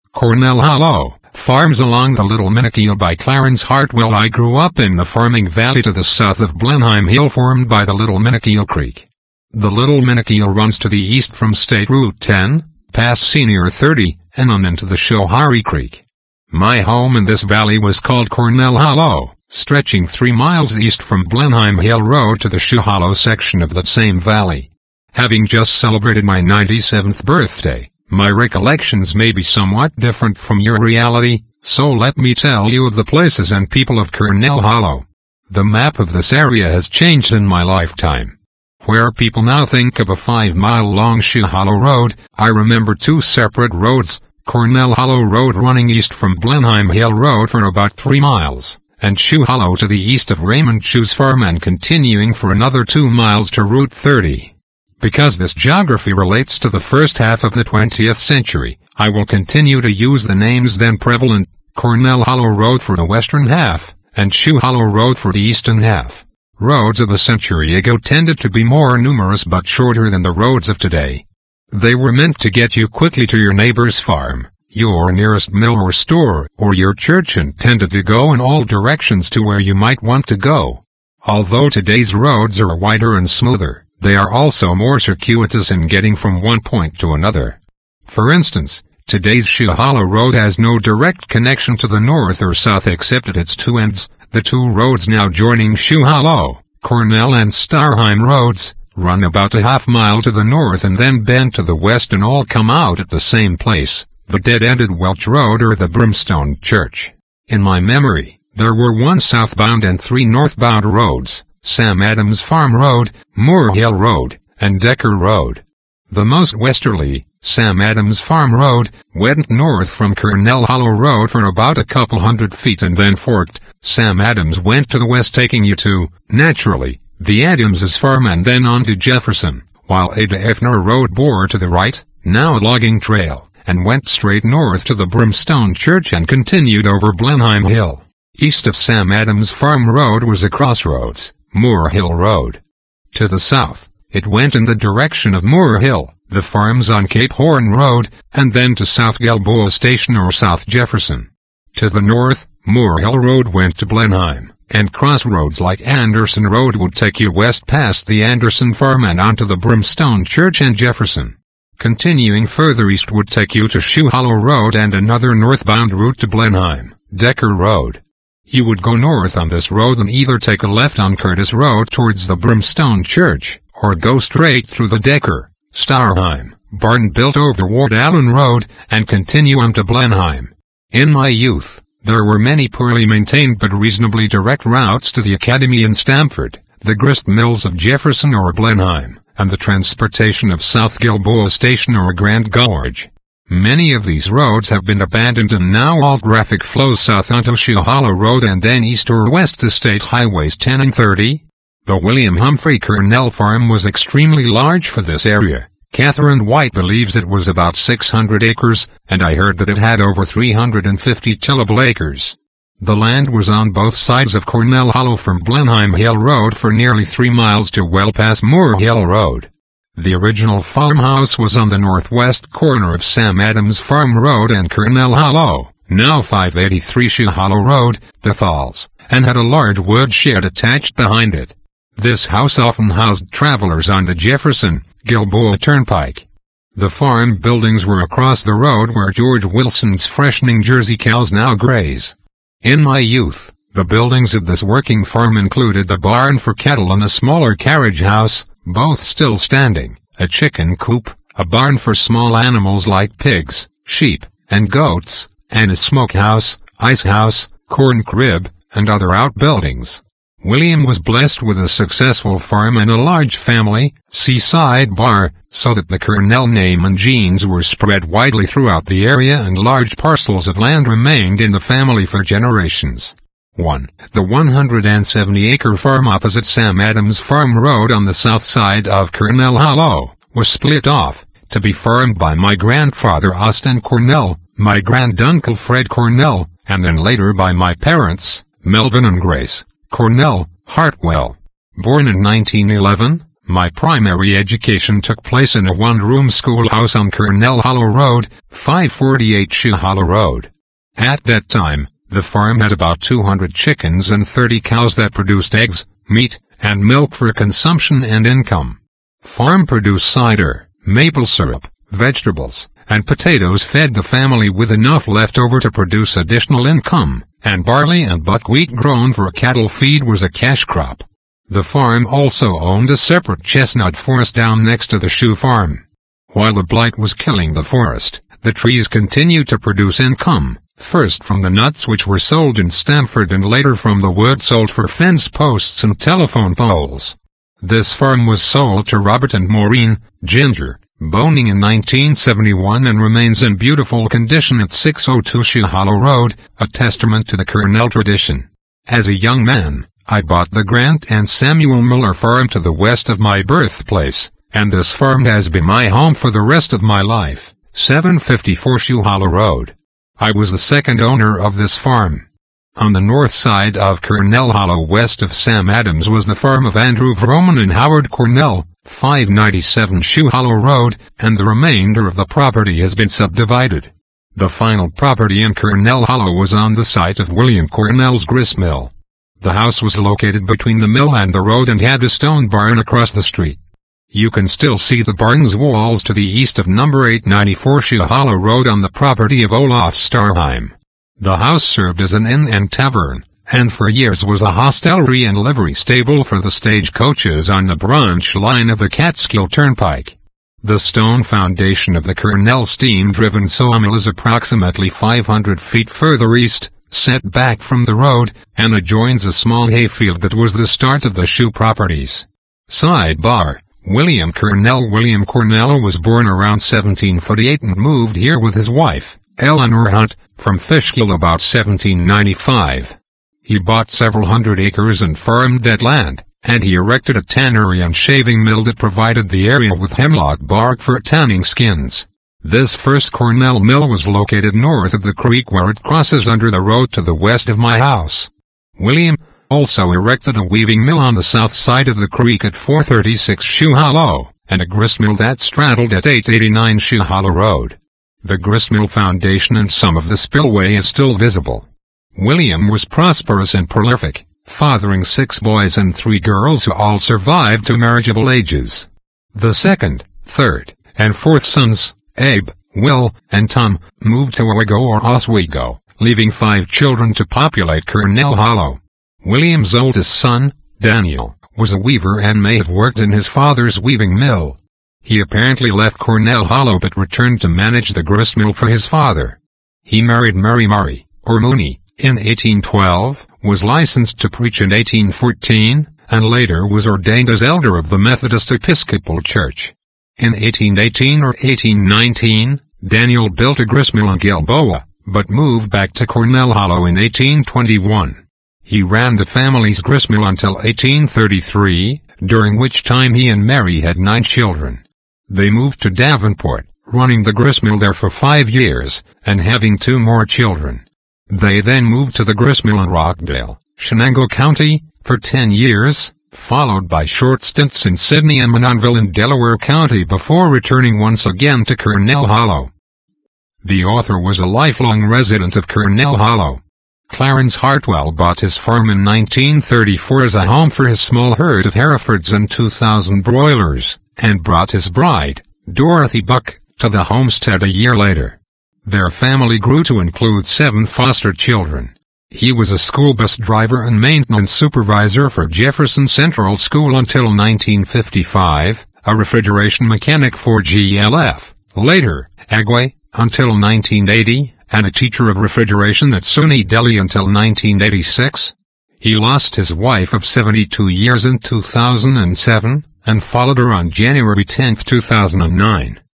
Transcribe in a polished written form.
Cornell Hollow, farms along the Little Minnikill by Clarence Hartwell. I grew up in the farming valley to the south of Blenheim Hill formed by the Little Minnikill Creek. The Little Minnikill runs to the east from State Route 10, past Senior 30, and on into the Schoharie Creek. My home in this valley was called Cornell Hollow, stretching 3 miles east from Blenheim Hill Road to the Shoe Hollow section of that same valley. Having just celebrated my 97th birthday, my recollections may be somewhat different from your reality, so let me tell you of the places and people of Cornell Hollow. The map of this area has changed in my lifetime. Where people now think of a 5-mile-long Shoe Hollow Road, I remember 2 separate roads, Cornell Hollow Road running east from Blenheim Hill Road for about 3 miles, and Shoe Hollow to the east of Raymond Shoe's farm and continuing for another 2 miles to Route 30. Because this geography relates to the first half of the 20th century, I will continue to use the names then prevalent, Cornell Hollow Road for the western half, and Shoe Hollow Road for the eastern half. Roads of a century ago tended to be more numerous but shorter than the roads of today. They were meant to get you quickly to your neighbor's farm, your nearest mill or store, or your church, and tended to go in all directions to where you might want to go. Although today's roads are wider and smoother, they are also more circuitous in getting from one point to another. For instance, today's Shoe Hollow Road has no direct connection to the north or south except at its 2 ends. The 2 roads now joining Shoe Hollow, Cornell and Starheim Roads, run about a half-mile to the north and then bend to the west and all come out at the same place, the dead-ended Welch Road or the Brimstone Church. In my memory, there were 1 southbound and 3 northbound roads, Sam Adams Farm Road, Moore Hill Road, and Decker Road. The most westerly, Sam Adams Farm Road, went north from Cornell Hollow Road for about a couple hundred feet and then forked. Sam Adams went to the west taking you to, naturally, the Adamses farm and then on to Jefferson, while Ada Effner Road bore to the right, now a logging trail, and went straight north to the Brimstone Church and continued over Blenheim Hill. East of Sam Adams Farm Road was a crossroads, Moore Hill Road. To the south, it went in the direction of Moore Hill, the farms on Cape Horn Road, and then to South Gilboa Station or South Jefferson. To the north, Moore Hill Road went to Blenheim, and crossroads like Anderson Road would take you west past the Anderson Farm and onto the Brimstone Church and Jefferson. Continuing further east would take you to Shoe Hollow Road and another northbound route to Blenheim, Decker Road. You would go north on this road and either take a left on Curtis Road towards the Brimstone Church, or go straight through the Decker, Starheim, barn-built over Ward Allen Road, and continue on to Blenheim. In my youth, there were many poorly maintained but reasonably direct routes to the Academy in Stamford, the grist mills of Jefferson or Blenheim, and the transportation of South Gilboa Station or Grand Gorge. Many of these roads have been abandoned and now all traffic flows south onto Shoe Hollow Road and then east or west to State Highways 10 and 30. The William Humphrey Cornell Farm was extremely large for this area. Catherine White believes it was about 600 acres, and I heard that it had over 350 tillable acres. The land was on both sides of Cornell Hollow from Blenheim Hill Road for nearly 3 miles to well past Moore Hill Road. The original farmhouse was on the northwest corner of Sam Adams Farm Road and Cornell Hollow, now 583 Shoe Hollow Road, the Thalls, and had a large wood shed attached behind it. This house often housed travelers on the Jefferson, Gilboa Turnpike. The farm buildings were across the road where George Wilson's freshening Jersey cows now graze. In my youth, the buildings of this working farm included the barn for cattle and a smaller carriage house, both still standing, a chicken coop, a barn for small animals like pigs, sheep, and goats, and a smokehouse, ice house, corn crib, and other outbuildings. William was blessed with a successful farm and a large family, seaside bar, so that the Cornell name and genes were spread widely throughout the area and large parcels of land remained in the family for generations. 1. The 170-acre farm opposite Sam Adams Farm Road on the south side of Cornell Hollow was split off, to be farmed by my grandfather Austin Cornell, my granduncle Fred Cornell, and then later by my parents, Melvin and Grace Cornell Hartwell. Born in 1911, My primary education took place in a one-room schoolhouse on Cornell Hollow Road, 548 Shoe Hollow Road. At that time, the farm had about 200 chickens and 30 cows that produced eggs, meat, and milk for consumption and income. Farm produced cider, maple syrup, vegetables, and potatoes fed the family with enough left over to produce additional income, and barley and buckwheat grown for a cattle feed was a cash crop. The farm also owned a separate chestnut forest down next to the shoe farm. While the blight was killing the forest, the trees continued to produce income, first from the nuts which were sold in Stamford and later from the wood sold for fence posts and telephone poles. This farm was sold to Robert and Maureen Ginger Boning in 1971 and remains in beautiful condition at 602 Shoe Hollow Road, a testament to the Cornell tradition. As a young man, I bought the Grant and Samuel Miller farm to the west of my birthplace, and this farm has been my home for the rest of my life, 754 Shoe Hollow Road. I was the second owner of this farm. On the north side of Cornell Hollow west of Sam Adams was the farm of Andrew Vroman and Howard Cornell, 597 Shoe Hollow Road, and the remainder of the property has been subdivided. The final property in Cornell Hollow was on the site of William Cornell's grist mill. The house was located between the mill and the road and had a stone barn across the street. You can still see the barn's walls to the east of number 894 Shoe Hollow Road on the property of Olaf Starheim. The house served as an inn and tavern, and for years was a hostelry and livery stable for the stagecoaches on the branch line of the Catskill Turnpike. The stone foundation of the Cornell steam-driven sawmill is approximately 500 feet further east, set back from the road, and adjoins a small hayfield that was the start of the shoe properties. Sidebar: William Cornell was born around 1748 and moved here with his wife, Eleanor Hunt, from Fishkill about 1795. He bought several hundred acres and farmed that land, and he erected a tannery and shaving mill that provided the area with hemlock bark for tanning skins. This first Cornell mill was located north of the creek where it crosses under the road to the west of my house. William also erected a weaving mill on the south side of the creek at 436 Shoe Hollow, and a gristmill that straddled at 889 Shoe Hollow Road. The gristmill foundation and some of the spillway is still visible. William was prosperous and prolific, fathering 6 boys and 3 girls who all survived to marriageable ages. The second, third, and fourth sons, Abe, Will, and Tom, moved to Owego or Oswego, leaving 5 children to populate Cornell Hollow. William's oldest son, Daniel, was a weaver and may have worked in his father's weaving mill. He apparently left Cornell Hollow but returned to manage the gristmill for his father. He married Mary Murray, or Mooney, in 1812, was licensed to preach in 1814, and later was ordained as elder of the Methodist Episcopal Church. In 1818 or 1819, Daniel built a gristmill in Gilboa, but moved back to Cornell Hollow in 1821. He ran the family's gristmill until 1833, during which time he and Mary had 9 children. They moved to Davenport, running the gristmill there for 5 years, and having 2 more children. They then moved to the gristmill in Rockdale, Shenango County, for 10 years, followed by short stints in Sydney and Mononville in Delaware County before returning once again to Cornell Hollow. The author was a lifelong resident of Cornell Hollow. Clarence Hartwell bought his farm in 1934 as a home for his small herd of Herefords and 2,000 broilers, and brought his bride, Dorothy Buck, to the homestead a year later. Their family grew to include 7 foster children. He was a school bus driver and maintenance supervisor for Jefferson Central School until 1955, a refrigeration mechanic for GLF, later, Agway, until 1980, and a teacher of refrigeration at SUNY Delhi until 1986. He lost his wife of 72 years in 2007, and followed her on January 10, 2009.